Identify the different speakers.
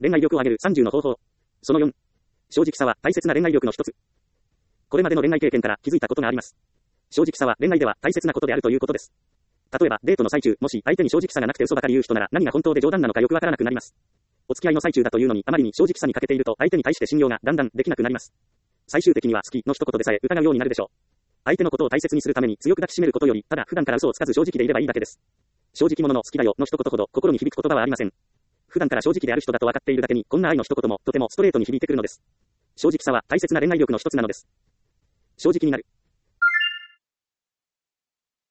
Speaker 1: 恋愛力を上げる30の方法。その4。正直さは大切な恋愛力の一つ。これまでの恋愛経験から気づいたことがあります。正直さは恋愛では大切なことであるということです。例えば、デートの最中、もし相手に正直さがなくて嘘ばかり言う人なら何が本当で冗談なのかよくわからなくなります。お付き合いの最中だというのにあまりに正直さに欠けていると相手に対して信用がだんだんできなくなります。最終的には好きの一言でさえ疑うようになるでしょう。相手のことを大切にするために強く抱きしめることより、ただ普段から嘘をつかず正直でいればいいだけです。正直者の好きだよの一言ほど心に響く言葉はありません。普段から正直である人だと分かっているだけに、こんな愛の一言もとてもストレートに響いてくるのです。正直さは大切な恋愛力の一つなのです。正直になる。